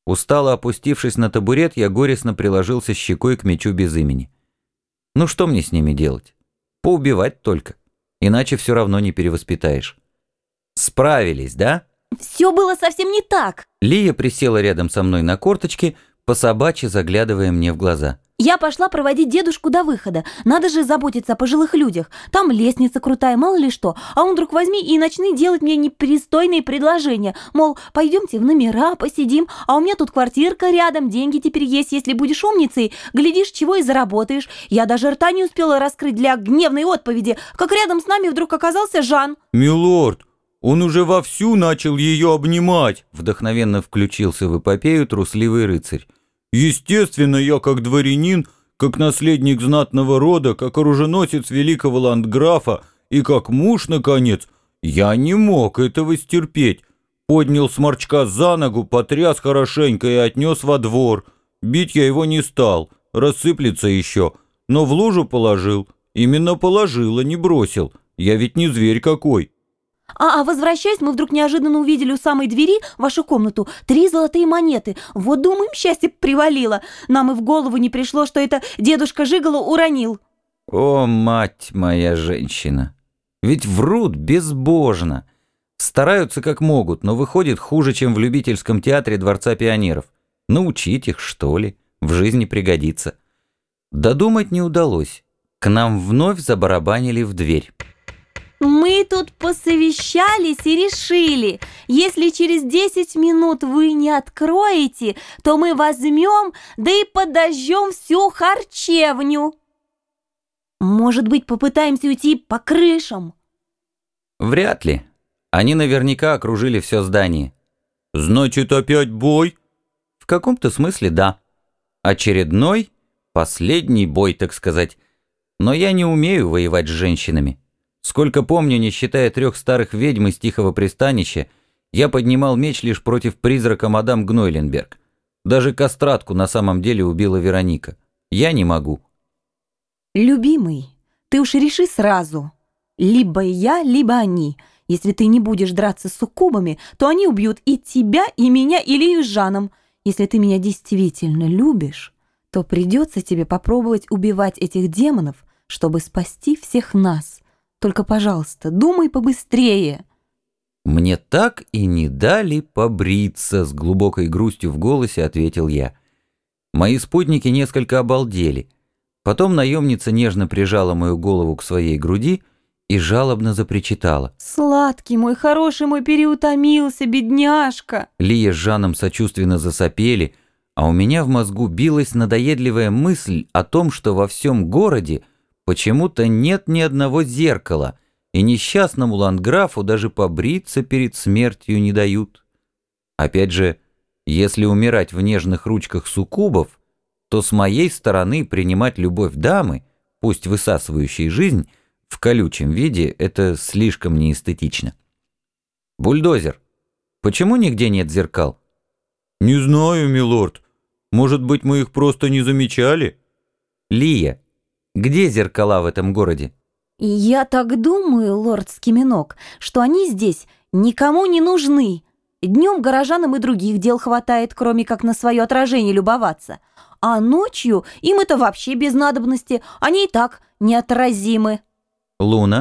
Устало опустившись на табурет, я горестно приложился щекой к мечу без имени. Ну что мне с ними делать? Поубивать только. Иначе все равно не перевоспитаешь. Справились, да? Все было совсем не так. Лия присела рядом со мной на корточки, по-собачьи заглядывая мне в глаза. Я пошла проводить дедушку до выхода. Надо же заботиться о пожилых людях. Там лестница крутая, мало ли что. А он вдруг возьми и начни делать мне непристойные предложения. Мол, пойдемте в номера, посидим. А у меня тут квартирка рядом, деньги теперь есть. Если будешь умницей, глядишь, чего и заработаешь. Я даже рта не успела раскрыть для гневной отповеди, как рядом с нами вдруг оказался Жан. «Милорд, он уже вовсю начал ее обнимать!» Вдохновенно включился в эпопею трусливый рыцарь. «Естественно, я как дворянин, как наследник знатного рода, как оруженосец великого ландграфа и как муж, наконец, я не мог этого стерпеть. Поднял сморчка за ногу, потряс хорошенько и отнес во двор. Бить я его не стал, рассыплется еще, но в лужу положил. Именно положил, а не бросил. Я ведь не зверь какой». Возвращаясь, мы вдруг неожиданно увидели у самой двери вашу комнату 3 золотые монеты. Вот, думаем, счастье привалило. Нам и в голову не пришло, что это дедушка Жиголо уронил. О, мать моя женщина! Ведь врут безбожно. Стараются как могут, но выходит хуже, чем в любительском театре Дворца пионеров. Научить их, что ли, в жизни пригодится. Додумать не удалось. К нам вновь забарабанили в дверь. Мы тут посовещались и решили, если через 10 минут вы не откроете, то мы возьмем, да и подожжем всю харчевню. Может быть, попытаемся уйти по крышам? Вряд ли. Они наверняка окружили все здание. Значит, опять бой? В каком-то смысле да. Очередной, последний бой, так сказать. Но я не умею воевать с женщинами. Сколько помню, не считая 3 старых ведьм из Тихого пристанища, я поднимал меч лишь против призрака мадам Гнойленберг. Даже кастратку на самом деле убила Вероника. Я не могу. Любимый, ты уж реши сразу. Либо я, либо они. Если ты не будешь драться с суккубами, то они убьют и тебя, и меня, и Лию с Жаном. Если ты меня действительно любишь, то придется тебе попробовать убивать этих демонов, чтобы спасти всех нас. Только, пожалуйста, думай побыстрее». «Мне так и не дали побриться», — с глубокой грустью в голосе ответил я. Мои спутники несколько обалдели. Потом наемница нежно прижала мою голову к своей груди и жалобно запричитала. «Сладкий мой, хороший мой, переутомился, бедняжка!» Лия с Жаном сочувственно засопели, а у меня в мозгу билась надоедливая мысль о том, что во всем городе почему-то нет ни одного зеркала, и несчастному ландграфу даже побриться перед смертью не дают. Опять же, если умирать в нежных ручках суккубов, то с моей стороны принимать любовь дамы, пусть высасывающей жизнь, в колючем виде — это слишком неэстетично. «Бульдозер, почему нигде нет зеркал?» «Не знаю, милорд. Может быть, мы их просто не замечали?» «Лия, где зеркала в этом городе?» «Я так думаю, лорд Скиминок, что они здесь никому не нужны. Днем горожанам и других дел хватает, кроме как на свое отражение любоваться. А ночью им это вообще без надобности, они и так неотразимы». «Луна?»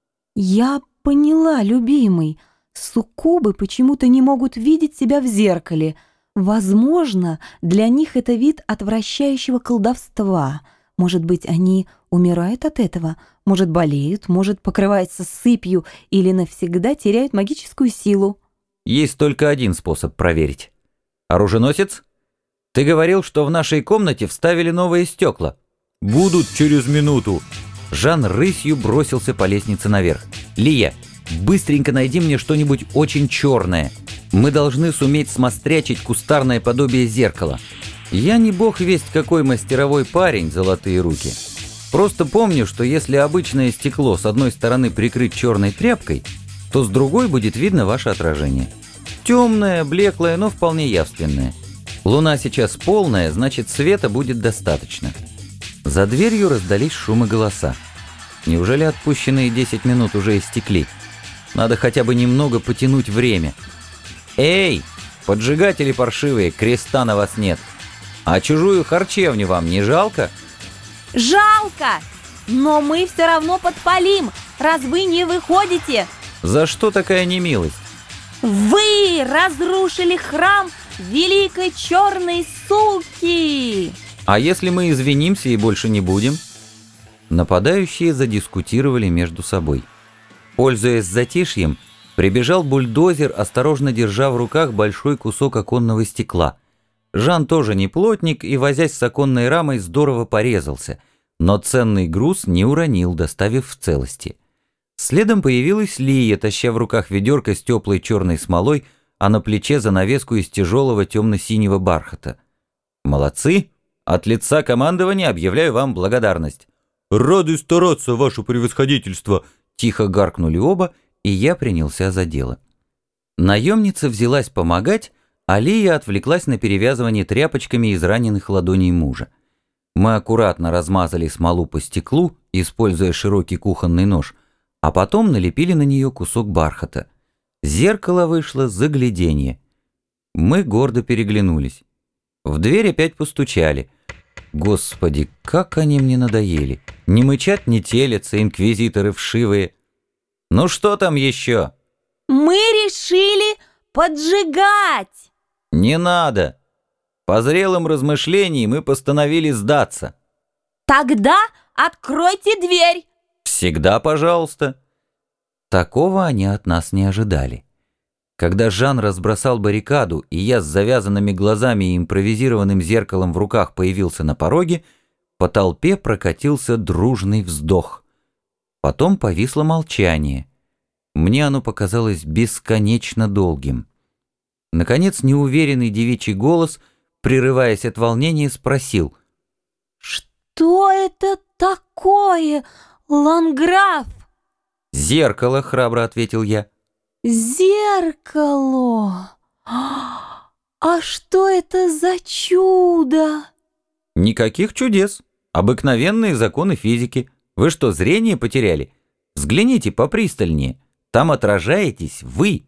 «Я поняла, любимый. Суккубы почему-то не могут видеть себя в зеркале. Возможно, для них это вид отвращающего колдовства. Может быть, они умирают от этого, может, болеют, может, покрываются сыпью или навсегда теряют магическую силу». «Есть только один способ проверить. Оруженосец, ты говорил, что в нашей комнате вставили новые стекла». «Будут через минуту». Жан рысью бросился по лестнице наверх. «Лия, быстренько найди мне что-нибудь очень черное. Мы должны суметь смострячить кустарное подобие зеркала. Я не бог весть какой мастеровой парень, золотые руки. Просто помню, что если обычное стекло с одной стороны прикрыть черной тряпкой, то с другой будет видно ваше отражение. Темное, блеклое, но вполне явственное. Луна сейчас полная, значит, света будет достаточно». За дверью раздались шум и голоса. Неужели отпущенные 10 минут уже истекли? Надо хотя бы немного потянуть время. «Эй, Поджигатели паршивые, креста на вас нет. А чужую харчевню вам не жалко? Жалко! Но мы все равно подпалим, раз вы не выходите. За что такая немилость? Вы разрушили храм великой черной суки! А если мы извинимся и больше не будем? Нападающие задискутировали между собой. Пользуясь затишьем, прибежал бульдозер, осторожно держа в руках большой кусок оконного стекла. Жан тоже не плотник и, возясь с оконной рамой, здорово порезался, но ценный груз не уронил, доставив в целости. Следом появилась Лия, таща в руках ведерко с теплой черной смолой, а на плече занавеску из тяжелого темно-синего бархата. «Молодцы! От лица командования объявляю вам благодарность». «Рады стараться, ваше превосходительство!» Тихо гаркнули оба, и я принялся за дело. Наемница взялась помогать, а Лия отвлеклась на перевязывание тряпочками из раненых ладоней мужа. Мы аккуратно размазали смолу по стеклу, используя широкий кухонный нож, а потом налепили на нее кусок бархата. Зеркало вышло загляденье. Мы гордо переглянулись. В дверь опять постучали. Господи, как они мне надоели. Не мычат, не телятся, инквизиторы вшивые. Ну что там еще? Мы решили поджигать. Не надо. По зрелым размышлениям мы постановили сдаться. Тогда откройте дверь. Всегда пожалуйста. Такого они от нас не ожидали. Когда Жан разбросал баррикаду, и я с завязанными глазами и импровизированным зеркалом в руках появился на пороге, по толпе прокатился дружный вздох. Потом повисло молчание. Мне оно показалось бесконечно долгим. Наконец, неуверенный девичий голос, прерываясь от волнения, спросил: «Что это такое, ланграф?» «Зеркало», — храбро ответил я. «Зеркало! А что это за чудо?» «Никаких чудес. Обыкновенные законы физики. Вы что, зрение потеряли? Взгляните попристальнее. Там отражаетесь вы».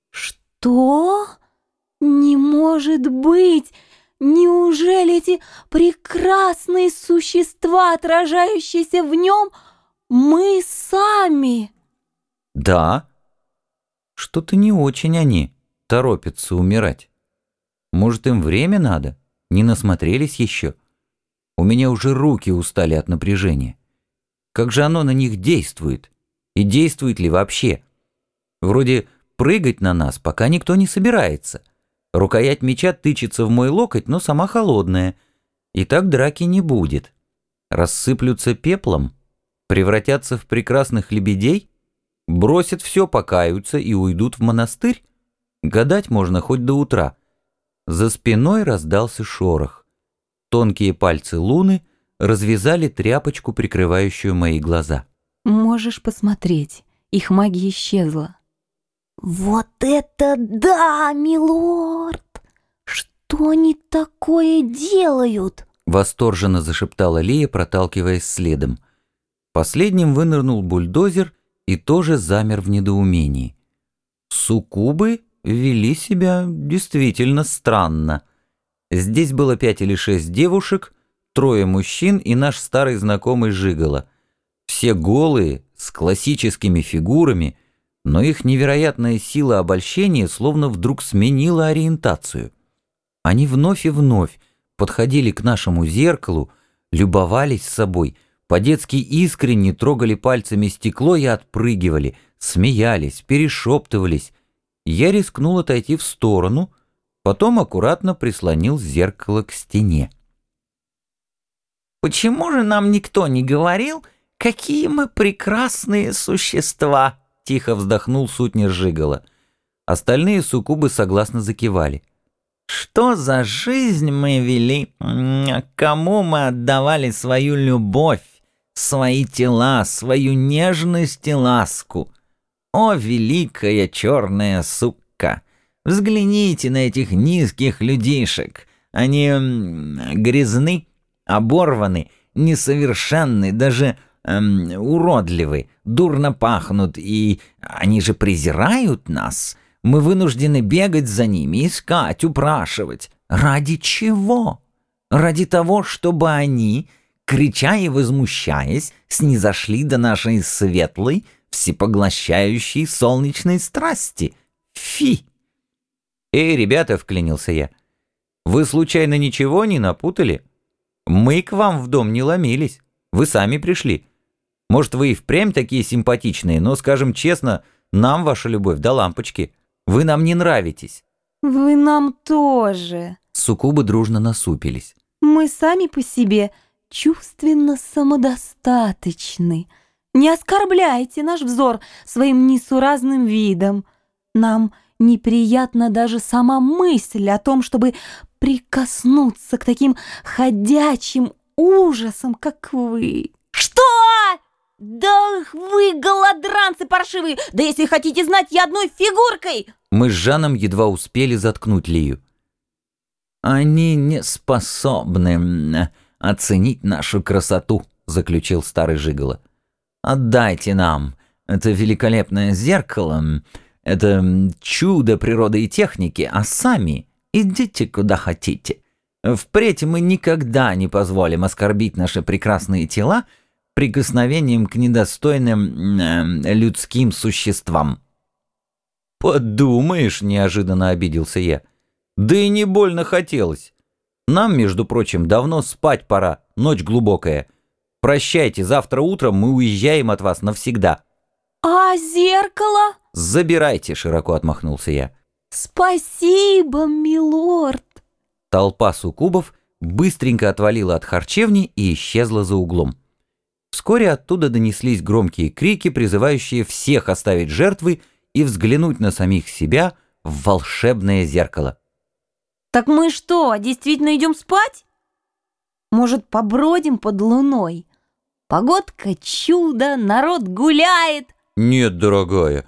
«Что? Не может быть! Неужели эти прекрасные существа, отражающиеся в нем, мы сами?» «Да. Что-то не очень они торопятся умирать. Может, им время надо? Не насмотрелись еще? У меня уже руки устали от напряжения. Как же оно на них действует? И действует ли вообще? Вроде прыгать на нас пока никто не собирается. Рукоять меча тычется в мой локоть, но сама холодная. И так драки не будет. Рассыплются пеплом? Превратятся в прекрасных лебедей? Бросят все, покаются и уйдут в монастырь? Гадать можно хоть до утра». За спиной раздался шорох. Тонкие пальцы Луны развязали тряпочку, прикрывающую мои глаза. «Можешь посмотреть, их магия исчезла». «Вот это да, милорд! Что они такое делают?» Восторженно зашептала Лия, проталкиваясь следом. Последним вынырнул бульдозер и тоже замер в недоумении. Суккубы вели себя действительно странно. Здесь было 5 или 6 девушек, 3 мужчин и наш старый знакомый Жиголо. Все голые, с классическими фигурами, но их невероятная сила обольщения словно вдруг сменила ориентацию. Они вновь и вновь подходили к нашему зеркалу, любовались собой, по-детски искренне трогали пальцами стекло и отпрыгивали, смеялись, перешептывались. Я рискнул отойти в сторону, потом аккуратно прислонил зеркало к стене. «Почему же нам никто не говорил, какие мы прекрасные существа?» — тихо вздохнул сутнер Жиголо. Остальные суккубы согласно закивали. «Что за жизнь мы вели? Кому мы отдавали свою любовь, свои тела, свою нежность и ласку? О, великая черная сука! Взгляните на этих низких людишек. Они грязны, оборваны, несовершенны, даже уродливы, дурно пахнут, и они же презирают нас. Мы вынуждены бегать за ними, искать, упрашивать. Ради чего? Ради того, чтобы они, крича и возмущаясь, снизошли до нашей светлой, всепоглощающей солнечной страсти. Фи! «Эй, ребята!» — вклинился я. «Вы случайно ничего не напутали? Мы к вам в дом не ломились. Вы сами пришли. Может, вы и впрямь такие симпатичные, но, скажем честно, нам ваша любовь до лампочки. Вы нам не нравитесь». Вы нам тоже. Суккубы дружно насупились. Мы сами по себе чувственно самодостаточны. Не оскорбляйте наш взор своим несуразным видом. Нам неприятна даже сама мысль о том, чтобы прикоснуться к таким ходячим ужасам, как вы. Что? Да вы голодранцы паршивые! Да если хотите знать, я одной фигуркой! Мы с Жаном едва успели заткнуть Лию. «Они не способны оценить нашу красоту», — заключил старый Жиголо. «Отдайте нам это великолепное зеркало, это чудо природы и техники, а сами идите куда хотите. Впредь мы никогда не позволим оскорбить наши прекрасные тела прикосновением к недостойным людским существам». «Подумаешь», — неожиданно обиделся я. «Да и не больно хотелось. Нам, между прочим, давно спать пора, ночь глубокая. Прощайте, завтра утром мы уезжаем от вас навсегда». А зеркало? «Забирайте», — широко отмахнулся я. Спасибо, милорд. Толпа суккубов быстренько отвалила от харчевни и исчезла за углом. Вскоре оттуда донеслись громкие крики, призывающие всех оставить жертвы и взглянуть на самих себя в волшебное зеркало. Так мы что, действительно идем спать? Может, побродим под луной? Погодка чудо, народ гуляет. «Нет, дорогая,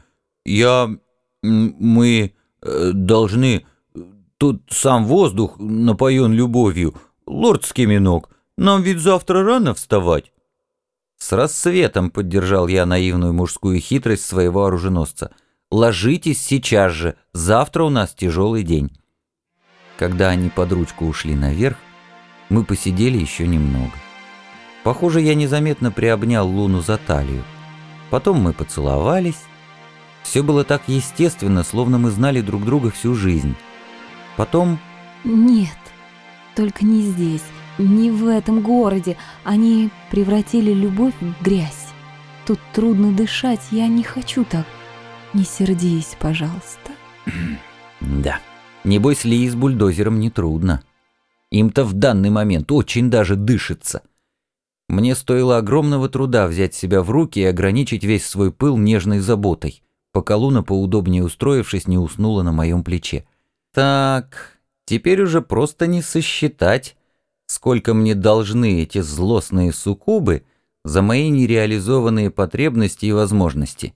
мы должны... Тут сам воздух напоен любовью. Лорд Скиминок, нам ведь завтра рано вставать». «С рассветом», — поддержал я наивную мужскую хитрость своего оруженосца. «Ложитесь сейчас же, завтра у нас тяжелый день». Когда они под ручку ушли наверх, мы посидели еще немного. Похоже, я незаметно приобнял Луну за талию. Потом мы поцеловались. Все было так естественно, словно мы знали друг друга всю жизнь. Потом... Нет, только не здесь, не в этом городе. Они превратили любовь в грязь. Тут трудно дышать, я не хочу так. Не сердись, пожалуйста. Да, небось Ли с бульдозером нетрудно. Им-то в данный момент очень даже дышится. Мне стоило огромного труда взять себя в руки и ограничить весь свой пыл нежной заботой, пока Луна, поудобнее устроившись, не уснула на моем плече. Так, теперь уже просто не сосчитать, сколько мне должны эти злостные суккубы за мои нереализованные потребности и возможности.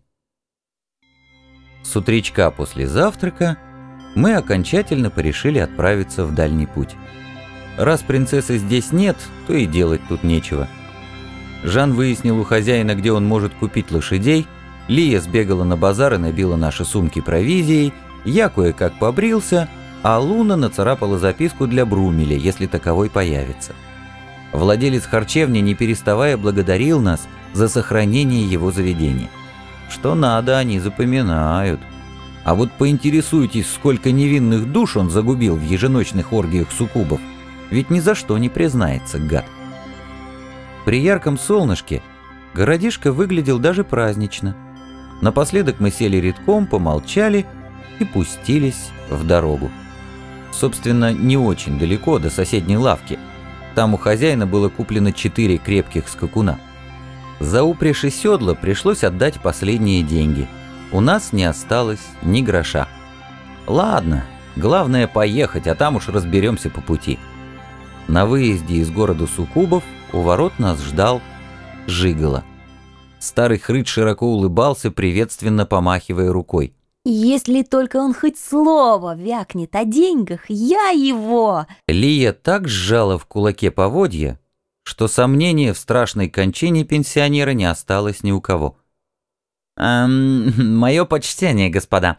С утречка после завтрака мы окончательно порешили отправиться в дальний путь. Раз принцессы здесь нет, то и делать тут нечего. Жан выяснил у хозяина, где он может купить лошадей, Лия сбегала на базар и набила наши сумки провизией, я кое-как побрился, а Луна нацарапала записку для Брумеля, если таковой появится. Владелец харчевни, не переставая, благодарил нас за сохранение его заведения. Что надо, они запоминают. А вот поинтересуйтесь, сколько невинных душ он загубил в еженочных оргиях суккубов, ведь ни за что не признается, гад. При ярком солнышке городишко выглядел даже празднично. Напоследок мы сели редком, помолчали и пустились в дорогу. Собственно, не очень далеко до соседней лавки. Там у хозяина было куплено 4 крепких скакуна. За упряжь и седла пришлось отдать последние деньги. У нас не осталось ни гроша. Ладно, главное поехать, а там уж разберемся по пути. На выезде из города суккубов у ворот нас ждал Жиголо. Старый хрыч широко улыбался, приветственно помахивая рукой. Если только он хоть слово вякнет о деньгах, я его... Лия так сжала в кулаке поводья, что сомнения в страшной кончине пенсионера не осталось ни у кого. «Мое почтение, господа.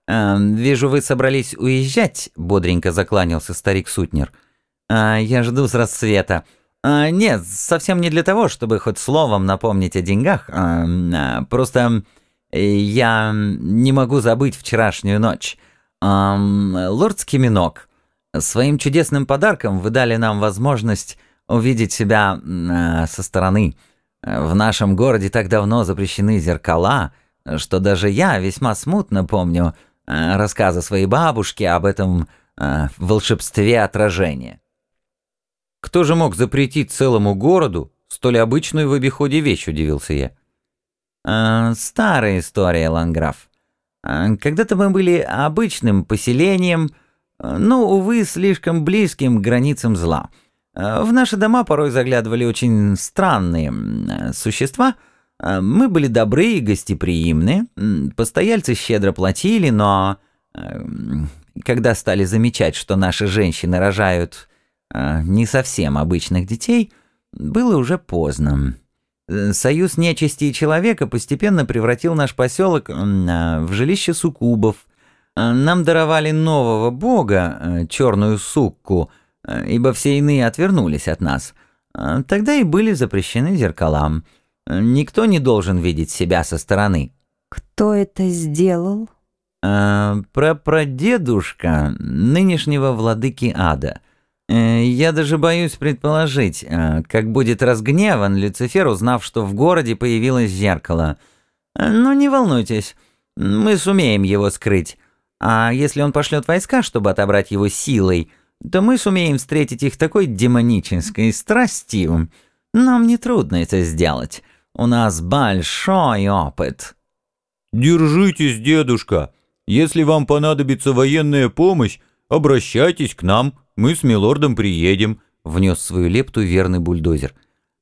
Вижу, вы собрались уезжать», — бодренько закланялся старик Сутнер. «Я жду с рассвета. Нет, совсем не для того, чтобы хоть словом напомнить о деньгах. Просто я не могу забыть вчерашнюю ночь. Лорд Скиминок, своим чудесным подарком вы дали нам возможность увидеть себя со стороны. В нашем городе так давно запрещены зеркала, что даже я весьма смутно помню рассказы своей бабушки об этом волшебстве отражения». «Кто же мог запретить целому городу столь обычную в обиходе вещь?» — удивился я. «Старая история, Ланграф. Когда-то мы были обычным поселением, но, увы, слишком близким к границам зла. В наши дома порой заглядывали очень странные существа. Мы были добры и гостеприимны, постояльцы щедро платили, но когда стали замечать, что наши женщины рожают не совсем обычных детей, было уже поздно. Союз нечисти и человека постепенно превратил наш поселок в жилище суккубов. Нам даровали нового бога, черную сукку, ибо все иные отвернулись от нас. Тогда и были запрещены зеркала. Никто не должен видеть себя со стороны». Кто это сделал? Прапрадедушка нынешнего владыки ада. Я даже боюсь предположить, как будет разгневан Люцифер, узнав, что в городе появилось зеркало. Но не волнуйтесь, мы сумеем его скрыть. А если он пошлет войска, чтобы отобрать его силой, то мы сумеем встретить их такой демонической страстью. Нам нетрудно это сделать. У нас большой опыт». «Держитесь, дедушка. Если вам понадобится военная помощь, обращайтесь к нам, мы с милордом приедем», — внес свою лепту верный бульдозер.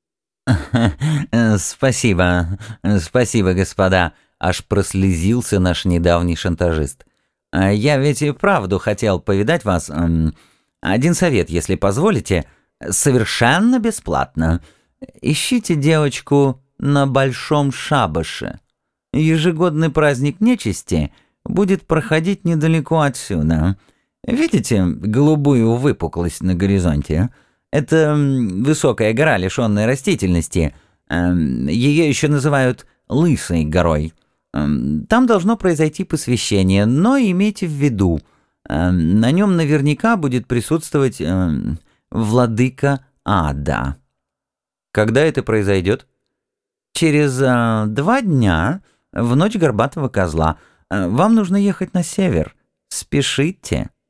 «Спасибо, господа», — аж прослезился наш недавний шантажист. «Я ведь и правду хотел повидать вас. Один совет, если позволите, совершенно бесплатно. Ищите девочку на Большом Шабаше. Ежегодный праздник нечисти будет проходить недалеко отсюда. Видите голубую выпуклость на горизонте? Это высокая гора, лишенная растительности. Ее еще называют Лысой горой. Там должно произойти посвящение, но имейте в виду, на нем наверняка будет присутствовать владыка ада». «Когда это произойдет?» «Через 2 дня, в ночь горбатого козла. Вам нужно ехать на север. Спешите».